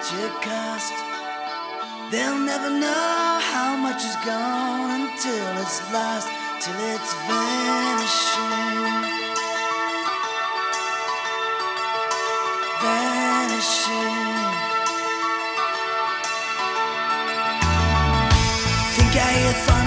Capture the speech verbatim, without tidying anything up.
much it cost. They'll never know how much is gone until it's lost, till it's vanishing, vanishing. Think I hear thunder